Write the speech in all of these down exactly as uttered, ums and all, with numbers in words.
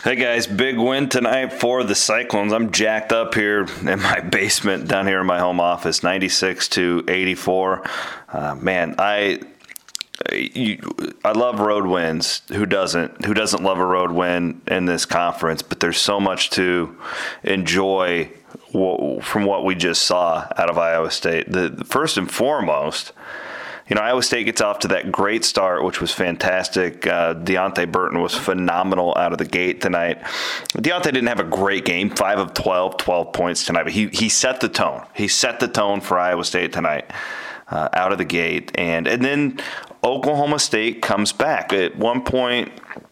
Hey guys, big win tonight for the Cyclones. I'm jacked up here in my basement down here in my home office, ninety-six to eighty-four. Uh, man, I you, I love road wins. Who doesn't? Who doesn't love a road win in this conference? But there's so much to enjoy from what we just saw out of Iowa State. The, the first and foremost, you know, Iowa State gets off to that great start, which was fantastic. Uh, Deontay Burton was phenomenal out of the gate tonight. Deontay didn't have a great game, five of twelve, twelve points tonight, but he he set the tone. He set the tone for Iowa State tonight uh, out of the gate. And, and then Oklahoma State comes back. At one point,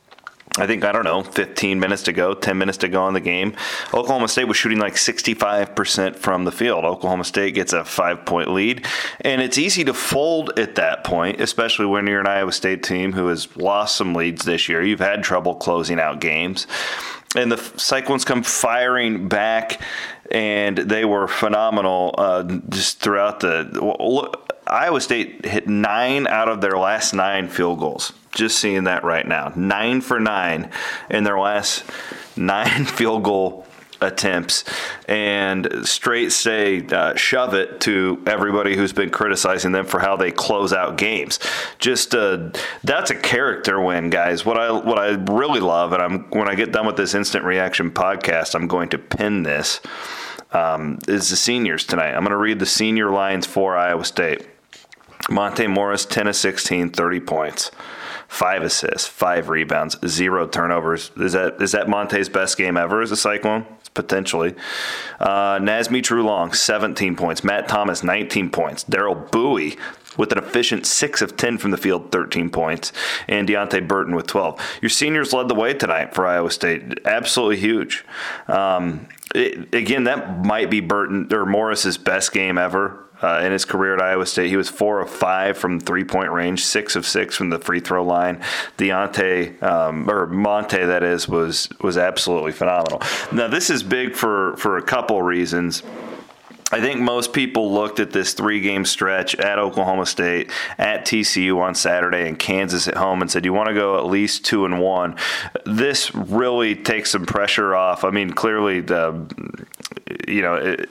I think, I don't know, fifteen minutes to go, ten minutes to go in the game, Oklahoma State was shooting like sixty-five percent from the field. Oklahoma State gets a five-point lead, and it's easy to fold at that point, especially when you're an Iowa State team who has lost some leads this year. You've had trouble closing out games. And the Cyclones come firing back, and they were phenomenal uh, just throughout the look, Iowa State hit nine out of their last nine field goals. Just seeing that right now. Nine for nine in their last nine field goal attempts, and straight say uh, shove it to everybody who's been criticizing them for how they close out games. Just uh, that's a character win, guys. What I what I really love, and I'm when I get done with this Instant Reaction podcast, I'm going to pin this, um, is the seniors tonight. I'm going to read the senior lines for Iowa State. Monte Morris, ten of sixteen, thirty points. Five assists, five rebounds, zero turnovers. Is that is that Monte's best game ever as a Cyclone? Potentially. Uh, Nazmi Trulong, seventeen points. Matt Thomas, nineteen points. Daryl Bowie with an efficient six of ten from the field, thirteen points. And Deontay Burton with twelve. Your seniors led the way tonight for Iowa State. Absolutely huge. Um, it, again, that might be Burton or Morris's best game ever. Uh, in his career at Iowa State, he was four of five from three-point range, six of six from the free throw line. Deontay, um, or Monte, that is, was was absolutely phenomenal. Now, this is big for, for a couple reasons. I think most people looked at this three-game stretch at Oklahoma State, at T C U on Saturday, and Kansas at home, and said, you want to go at least two and one. This really takes some pressure off. I mean, clearly, the, you know, it,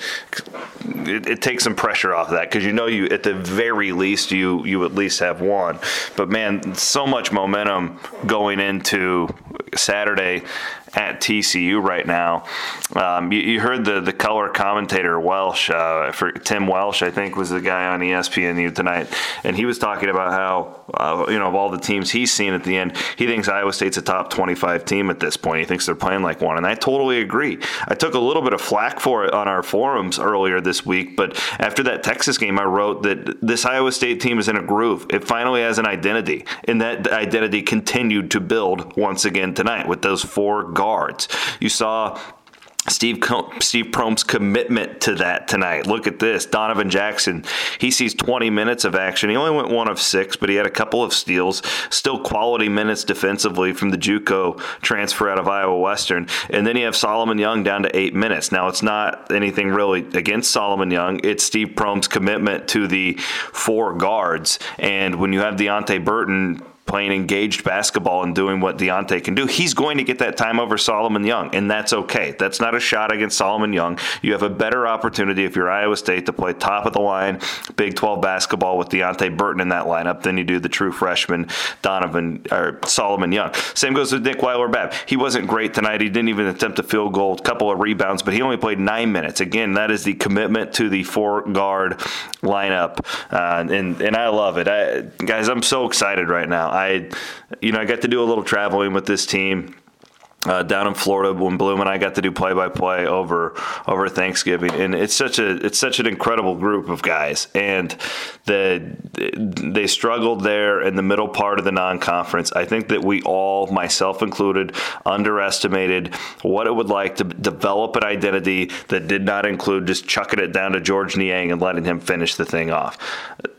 it, it takes some pressure off of that because you know you at the very least you you at least have one. But man, so much momentum going into Saturday at T C U right now. Um, you, you heard the, the color commentator Welsh, uh, for Tim Welsh, I think was the guy on E S P N U tonight, and he was talking about how, uh, you know, of all the teams he's seen at the end, he thinks Iowa State's a top twenty-five team at this point. He thinks they're playing like one, and I totally agree. I took a little bit of flack for it on our forums earlier this week, but after that Texas game, I wrote that this Iowa State team is in a groove. It finally has an identity, and that identity continued to build once again tonight with those four guards. You saw Steve Steve Prohm's commitment to that tonight. Look at this. Donovan Jackson, he sees twenty minutes of action. He only went one of six, but he had a couple of steals. Still quality minutes defensively from the JUCO transfer out of Iowa Western. And then you have Solomon Young down to eight minutes. Now, it's not anything really against Solomon Young. It's Steve Prohm's commitment to the four guards. And when you have Deontay Burton playing engaged basketball and doing what Deontay can do, he's going to get that time over Solomon Young, and that's okay. That's not a shot against Solomon Young. You have a better opportunity if you're Iowa State to play top of the line Big twelve basketball with Deontay Burton in that lineup than you do the true freshman Donovan or Solomon Young. Same goes with Nick Weiler-Babb. He wasn't great tonight. He didn't even attempt a field goal, a couple of rebounds, but he only played nine minutes. Again, that is the commitment to the four-guard lineup, uh, and and I love it. I, guys, I'm so excited right now. I, you know, I got to do a little traveling with this team uh, down in Florida when Bloom and I got to do play-by-play over over Thanksgiving, and it's such a it's such an incredible group of guys. And the they struggled there in the middle part of the non-conference. I think that we all, myself included, underestimated what it would like to develop an identity that did not include just chucking it down to George Niang and letting him finish the thing off.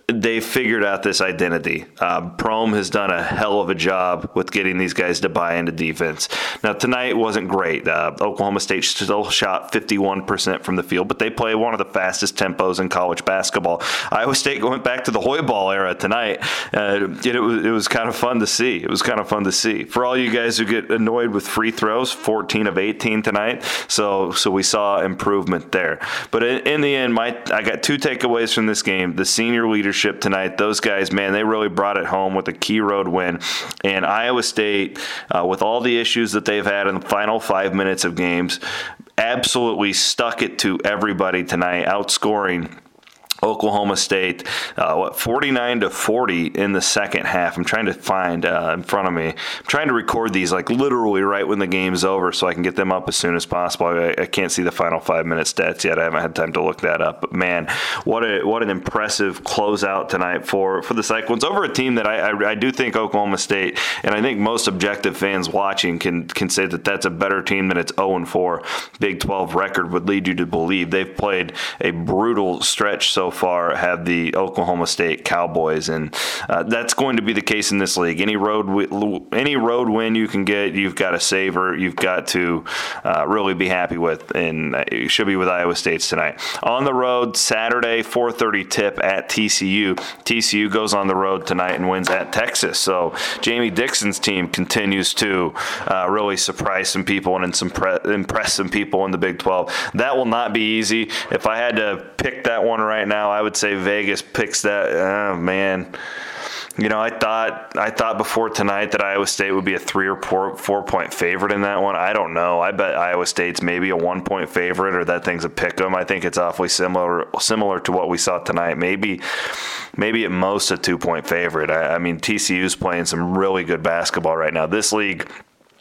they figured out this identity. Uh, Prohm has done a hell of a job with getting these guys to buy into defense. Now, tonight wasn't great. Uh, Oklahoma State still shot fifty-one percent from the field, but they play one of the fastest tempos in college basketball. Iowa State went back to the Hoiberg era tonight. Uh, it, was, it was kind of fun to see. It was kind of fun to see. For all you guys who get annoyed with free throws, fourteen of eighteen tonight. So so we saw improvement there. But in, in the end, my I got two takeaways from this game. The senior leadership tonight, those guys, man, they really brought it home with a key road win. And Iowa State, uh, with all the issues that they've had in the final five minutes of games, absolutely stuck it to everybody tonight, outscoring Oklahoma State, uh, what, forty-nine to forty in the second half. I'm trying to find uh, in front of me. I'm trying to record these like literally right when the game's over so I can get them up as soon as possible. I, I can't see the final five minute stats yet. I haven't had time to look that up. But man, what a what an impressive closeout tonight for, for the Cyclones over a team that I, I I do think Oklahoma State, and I think most objective fans watching can can say that that's a better team than its oh and four Big twelve record would lead you to believe. They've played a brutal stretch so far, have the Oklahoma State Cowboys, and uh, that's going to be the case in this league. Any road any road win you can get, you've got to savor, you've got to uh, really be happy with, and it should be with Iowa State's tonight. On the road, Saturday, four thirty tip at T C U. T C U goes on the road tonight and wins at Texas, so Jamie Dixon's team continues to uh, really surprise some people and impress some people in the Big twelve. That will not be easy. If I had to pick that one right now, I would say Vegas picks that. Oh, man. You know, I thought I thought before tonight that Iowa State would be a three or four, four point favorite in that one. I don't know. I bet Iowa State's maybe a one point favorite, or that thing's a pick 'em. I think it's awfully similar similar to what we saw tonight. Maybe maybe at most a two point favorite. I, I mean, T C U's playing some really good basketball right now. This league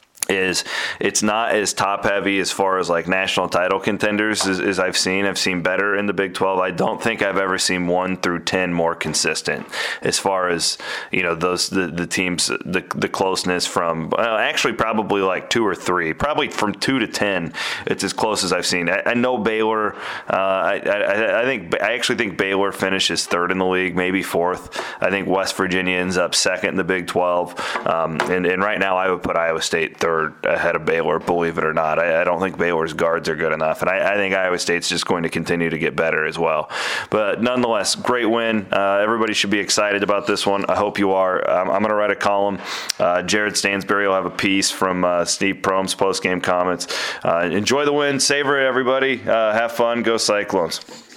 is it's not as top heavy as far as like national title contenders as, as I've seen. I've seen better in the Big twelve. I don't think I've ever seen one through ten more consistent as far as, you know, those the, the teams, the the closeness from well, actually probably like two or three, probably from two to ten. It's as close as I've seen. I, I know Baylor. Uh, I, I I think I actually think Baylor finishes third in the league, maybe fourth. I think West Virginia ends up second in the Big twelve, um, and and right now I would put Iowa State third ahead of Baylor, believe it or not. I, I don't think Baylor's guards are good enough, and I, I think Iowa State's just going to continue to get better as well. But nonetheless, great win. Uh, everybody should be excited about this one. I hope you are. Um, I'm going to write a column. Uh, Jared Stansberry will have a piece from uh, Steve Prohm's post-game comments. Uh, enjoy the win. Savor it, everybody. Uh, have fun. Go Cyclones.